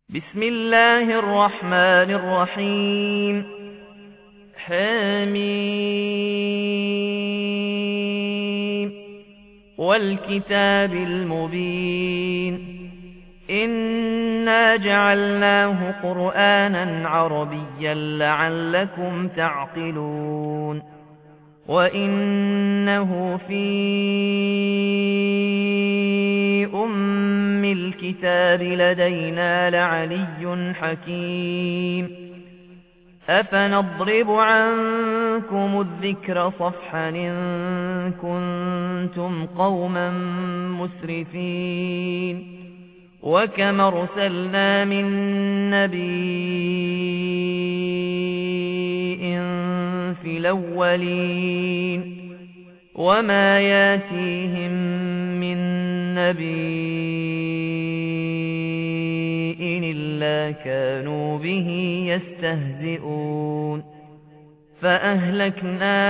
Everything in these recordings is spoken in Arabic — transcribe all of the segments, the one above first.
بسم الله الرحمن الرحيم حميم والكتاب المبين إنا جعلناه قرآنا عربيا لعلكم تعقلون وإنه في الكتاب لدينا لعلي حكيم أفنضرب عنكم الذكر صفحا إن كنتم قوما مسرفين وكم أرسلنا من نبي في الأولين وما ياتيهم من نبي إلا كانوا به يستهزئون فأهلكنا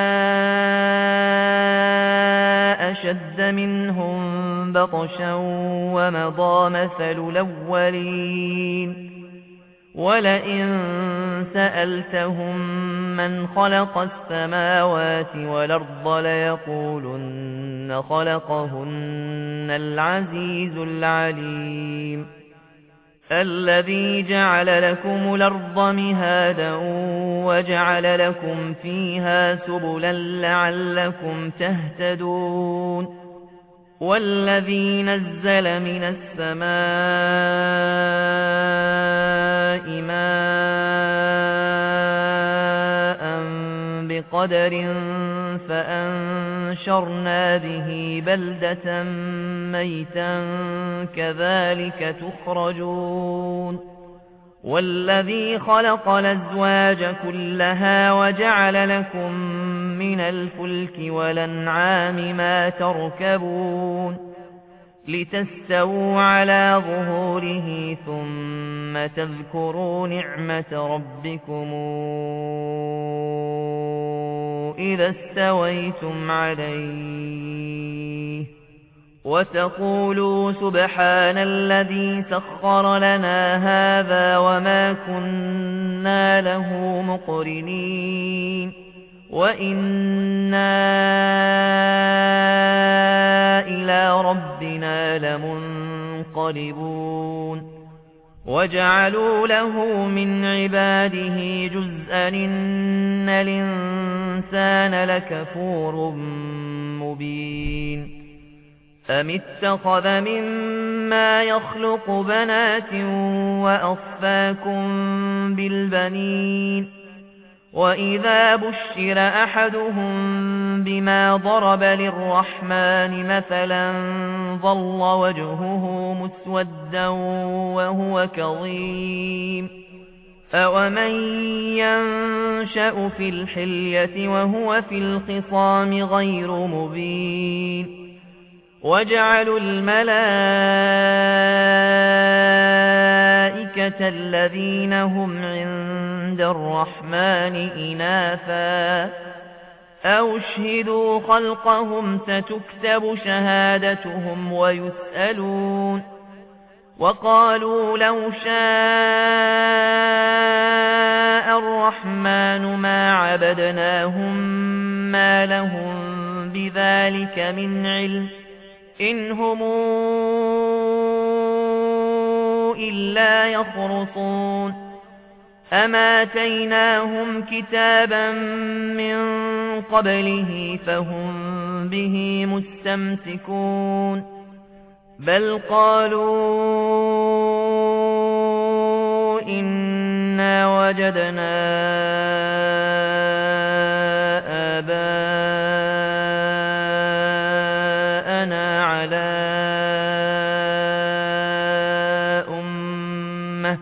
أشد منهم بطشا ومضى مثل الأولين ولئن سألتهم من خلق السماوات والأرض ليقولن خلقهن العزيز العليم الذي جعل لكم الأرض مهادا وجعل لكم فيها سبلا لعلكم تهتدون والذي نزل من السماء ماء بقدر فأنشرنا به بلدة ميتا كذلك تخرجون والذي خلق الأزواج كلها وجعل لكم من الفلك والأنعام ما تركبون لتستووا على ظهوره ثم تذكروا نعمة ربكم إذا استويتم عليه وتقولوا سبحان الذي سخر لنا هذا وما كنا له مقرنين وإنا إلى ربنا لمنقلبون وجعلوا له من عباده جزءا إن الإنسان لكفور مبين أم اتخذ مما يخلق بنات وأصفاكم بالبنين وإذا بشر أحدهم بما ضرب للرحمن مثلا ظل وجهه مسودا وهو كظيم أومن ينشأ في الحلية وهو في الخصام غير مبين وجعلوا الملائكة الذين هم عند الرحمن إناثا أو اشهدوا خلقهم ستكتب شهادتهم ويسألون وقالوا لو شاء الرحمن ما عبدناهم ما لهم بذلك من علم إن هم إلا يخرصون أما آتيناهم كتابا من قبله فهم به مستمسكون بل قالوا إنا وجدنا آباءنا على أمة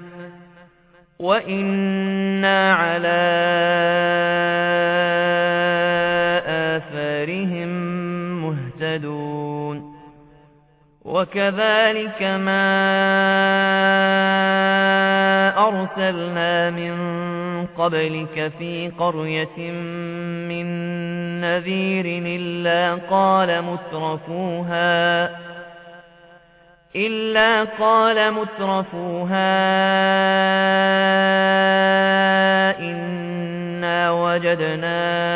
وإنا على آثارهم مهتدون وكذلك ما أرسلنا من قبلك في قرية من نذير إلا قال مترفوها إلا قال مترفوها إنا وجدنا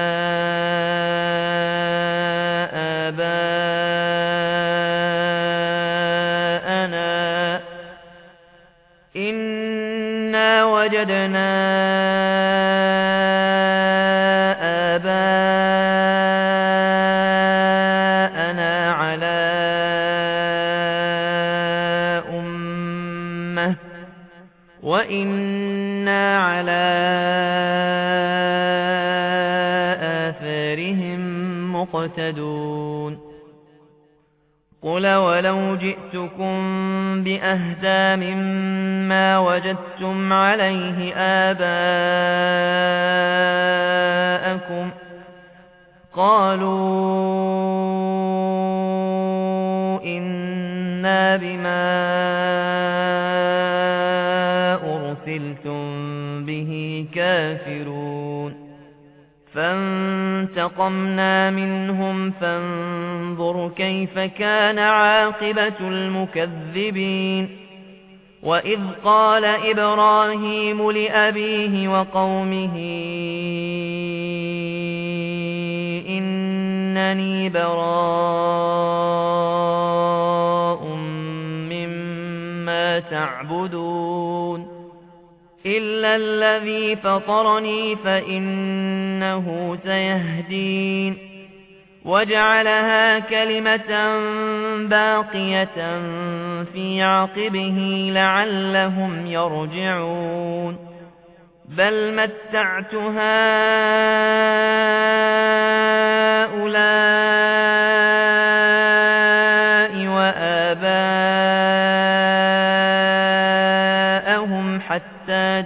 آباءنا على أمة وإنا على آثارهم مقتدون قل ولو جئتكم بأهدى مما وجدتم عليه آباءكم قالوا إنا بما أرسلتم به كافرون فانتقمنا منهم فانظر كيف كان عاقبة المكذبين وإذ قال إبراهيم لأبيه وقومه إنني براء مما تعبدون إلا الذي فطرني فإنه سيهدين وجعلها كلمة باقية في عقبه لعلهم يرجعون بل متعت هؤلاء وآباءهم حتى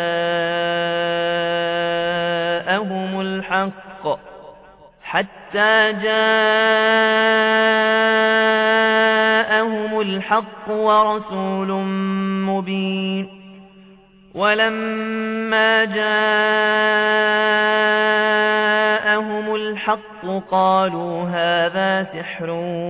جاءهم الحق ورسول مبين ولما جاءهم الحق قالوا هذا سحر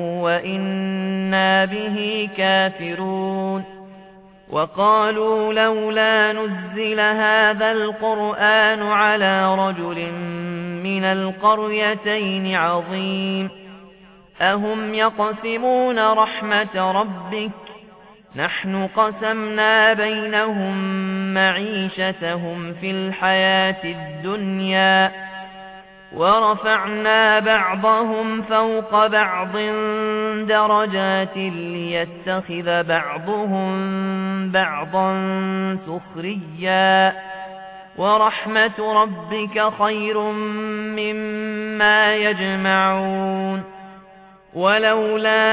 وإنا به كافرون وقالوا لولا نزل هذا القرآن على رجل من القريتين عظيم أهم يقسمون رحمة ربك نحن قسمنا بينهم معيشتهم في الحياة الدنيا ورفعنا بعضهم فوق بعض درجات ليتخذ بعضهم بعضا سخريا ورحمة ربك خير مما يجمعون ولولا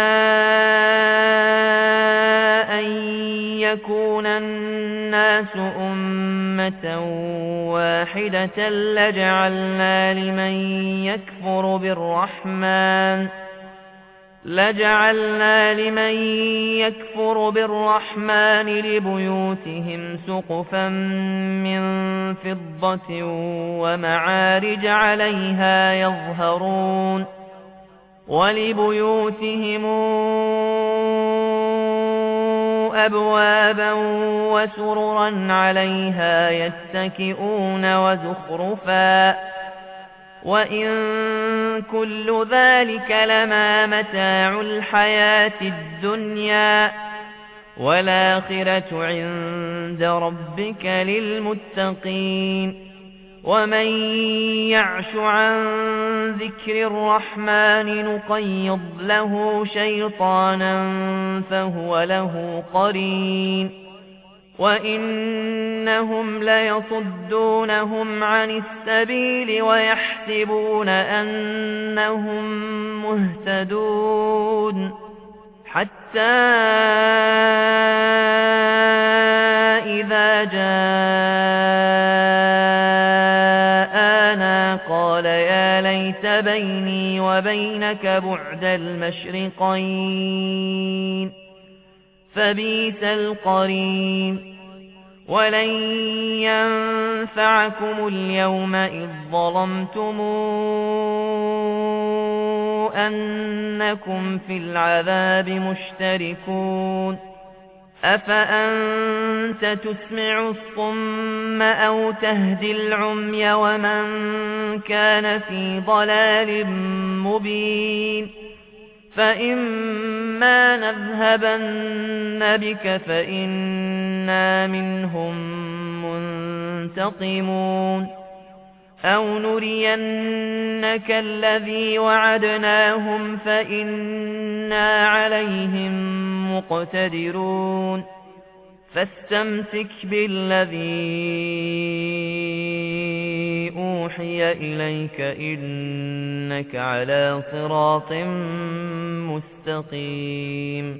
أن يكون الناس أمة واحدة لجعلنا لمن يكفر بالرحمن لبيوتهم سقفا من فضة ومعارج عليها يظهرون ولبيوتهم أبوابا وسررا عليها يتكئون وزخرفا وإن كل ذلك لما متاع الحياة الدنيا والآخرة عند ربك للمتقين ومن يعش عن ذكر الرحمن نقيض له شيطانا فهو له قرين وإنهم ليصدونهم عن السبيل ويحسبون أنهم مهتدون حتى إذا جاءنا قال يا ليت بيني وبينك بعد المشرقين فبئس القرين ولن ينفعكم اليوم إذ ظلمتم أنكم في العذاب مشتركون أفأنت تسمع الصم أو تهدي العمي ومن كان في ضلال مبين فإما نذهبن بك فإنا منهم منتقمون أو نرينك الذي وعدناهم فإنا عليهم مقتدرون فاستمسك بالذي أوحي إليك إنك على صراط مستقيم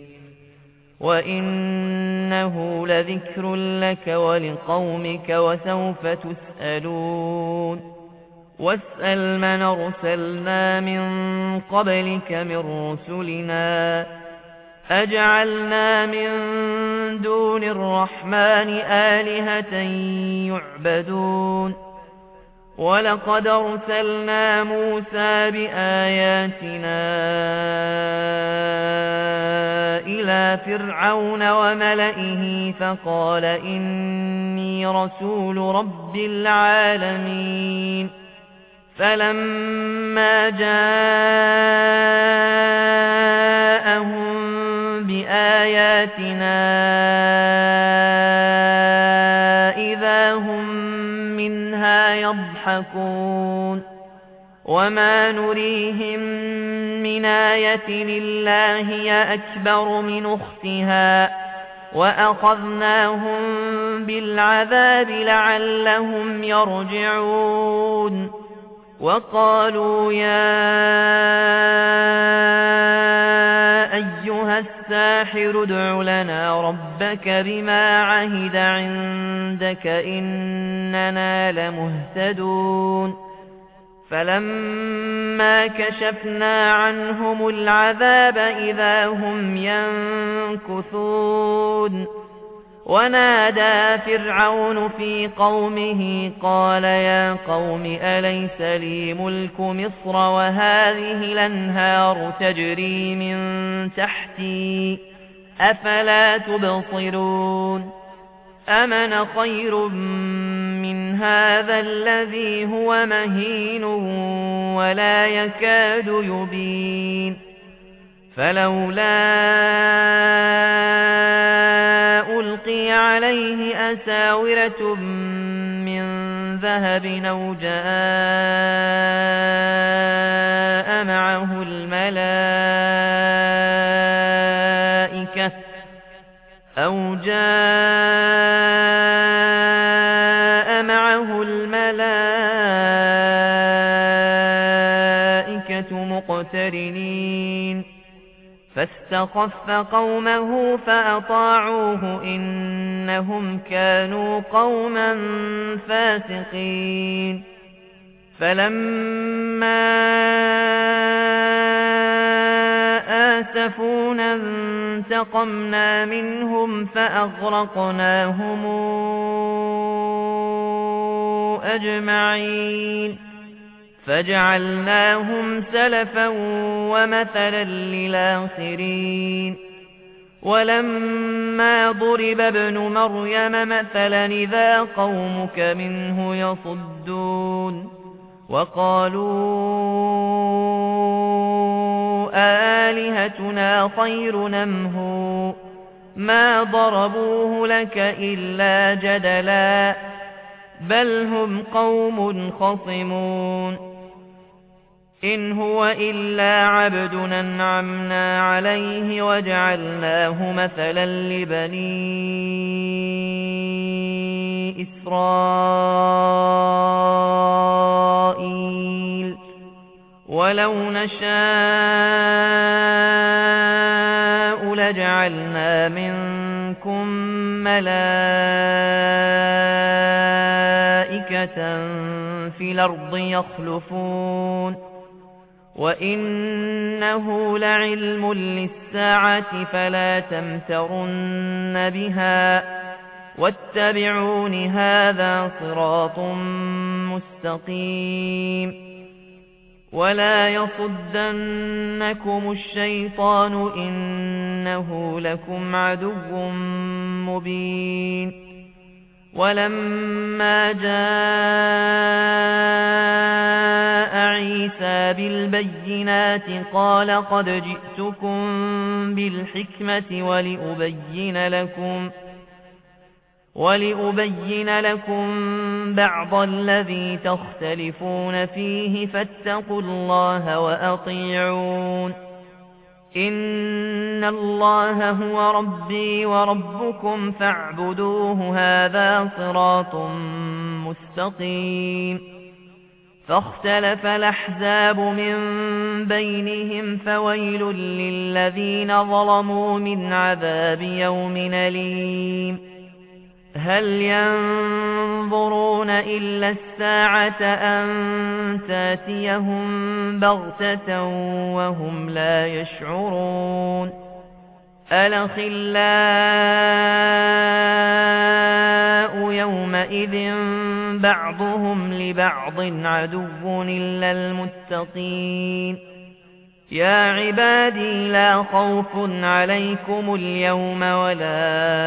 وإنه لذكر لك ولقومك وسوف تسألون واسأل من أرسلنا من قبلك من رسلنا أجعلنا من دون الرحمن آلهة يعبدون ولقد أرسلنا موسى بآياتنا إلى فرعون وملئه فقال إني رسول رب العالمين فلما جاءهم بآياتنا إذا هم منها يضحكون وما نريهم من آية إلا هي أكبر من أختها وأخذناهم بالعذاب لعلهم يرجعون وقالوا يا أيها الساحر ادع لنا ربك بما عهد عندك إننا لمهتدون فلما كشفنا عنهم العذاب إذا هم ينكثون ونادى فرعون في قومه قال يا قوم أليس لي ملك مصر وهذه الأنهار تجري من تحتي أفلا تبصرون أمن خير من هذا الذي هو مهين ولا يكاد يبين فلولا ألقي عليه أساورة من ذهب أو جاء معه الملائكة مقترنين فاستخف قومه فأطاعوه إنهم كانوا قوما فاسقين فلما آسفونا انتقمنا منهم فأغرقناهم أجمعين فجعلناهم سلفا ومثلا للآخرين ولما ضرب ابن مريم مثلا إذا قومك منه يصدون وقالوا آلهتنا خير نمه ما ضربوه لك إلا جدلا بل هم قوم خصمون إن هو إلا عبد أنعمنا عليه وجعلناه مثلا لبني إسرائيل ولو نشاء لجعلنا منكم ملائكة في الأرض يخلفون وإنه لعلم للساعة فلا تمترن بها واتبعون هذا صراط مستقيم ولا يصدنكم الشيطان إنه لكم عدو مبين ولما جاء عيسى بالبينات قال قد جئتكم بالحكمة ولأبين لكم بعض الذي تختلفون فيه فاتقوا الله وأطيعون إن الله هو ربي وربكم فاعبدوه هذا صراط مستقيم فاختلف الأحزاب من بينهم فويل للذين ظلموا من عذاب يوم أليم هل ينظرون إلا الساعة أن تاتيهم بغتة وهم لا يشعرون الأخلاء يومئذ بعضهم لبعض عدو إلا المتقين يا عبادي لا خوف عليكم اليوم ولا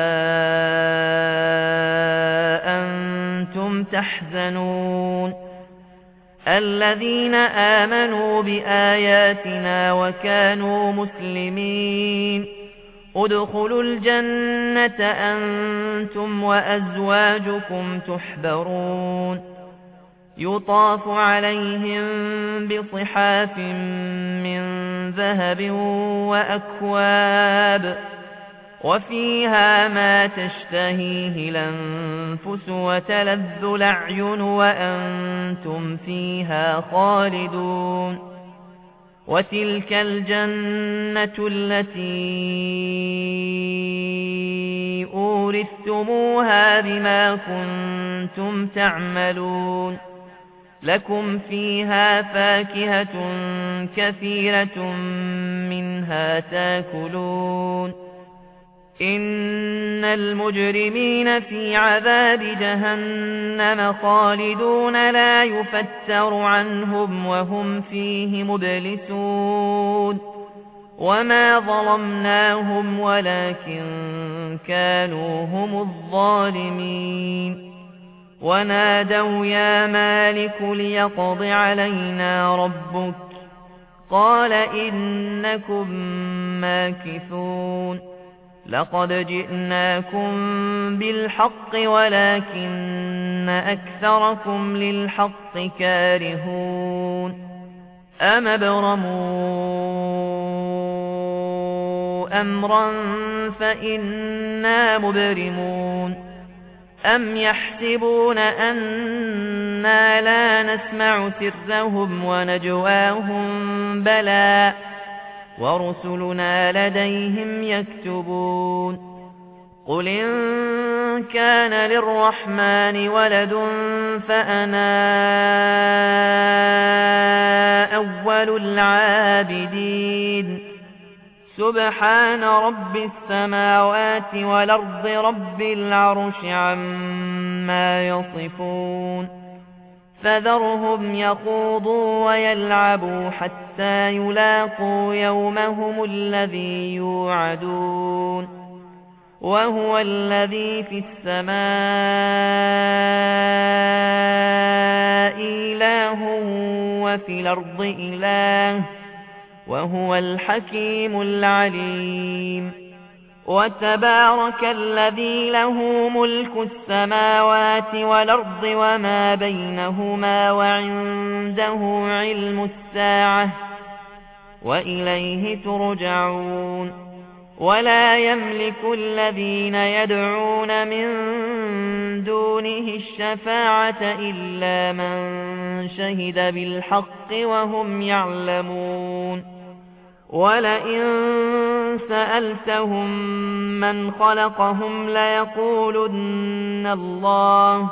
أنتم تحزنون الذين آمنوا بآياتنا وكانوا مسلمين ادخلوا الجنة أنتم وأزواجكم تحبرون يطاف عليهم بصحاف من ذهب وأكواب وفيها ما تشتهيه الأنفس وتلذ الأعين وأنتم فيها خالدون وتلك الجنة التي أورثتموها بما كنتم تعملون لكم فيها فاكهة كثيرة منها تاكلون إن المجرمين في عذاب جهنم خالدون لا يفتر عنهم وهم فيه مبلسون وما ظلمناهم ولكن كانوا هم الظالمين ونادوا يا مالك ليقض علينا ربك قال إنكم ماكثون لقد جئناكم بالحق ولكن أكثركم للحق كارهون أم ابرموا أمرا فإنا مبرمون أم يحسبون أنا لا نسمع سرهم ونجواهم بلى ورسلنا لديهم يكتبون قل إن كان للرحمن ولد فأنا أول العابدين سبحان رب السماوات والأرض رب العرش عما يصفون فذرهم يخوضوا ويلعبوا حتى يلاقوا يومهم الذي يوعدون وهو الذي في السماء إله وفي الأرض إله وهو الحكيم العليم وتبارك الذي له ملك السماوات والأرض وما بينهما وعنده علم الساعة وإليه ترجعون ولا يملك الذين يدعون من دونه الشفاعة إلا من شهد بالحق وهم يعلمون ولئن سألتهم من خلقهم ليقولن الله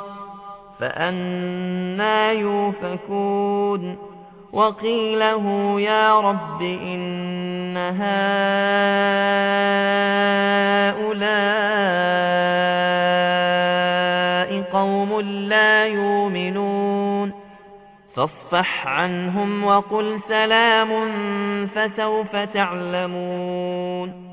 فأنى يؤفكون وقيله يا رب إن هؤلاء قوم لا يؤمنون فاصفح عنهم وقل سلام فسوف تعلمون